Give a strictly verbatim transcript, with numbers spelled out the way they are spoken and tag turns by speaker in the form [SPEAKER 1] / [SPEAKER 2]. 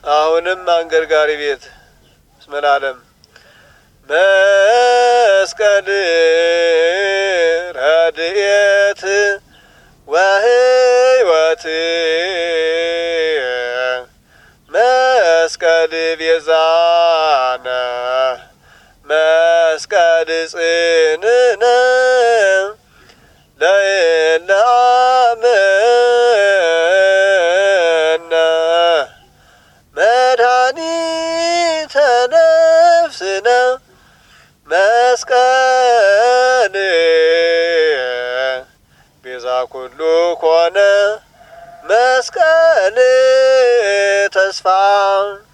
[SPEAKER 1] አሁንም አንገርጋሪ ቤት እስመ ለዓለም መስቀል ረድኤት ወሕይወት መስቀል ቤዛነ መስቀል ጽንዕነ ለእለ አመነ መድኃኒተ ነፍስነ መስቀል ቤዛ ኩሉ ኮነ መስቀል ተስፋ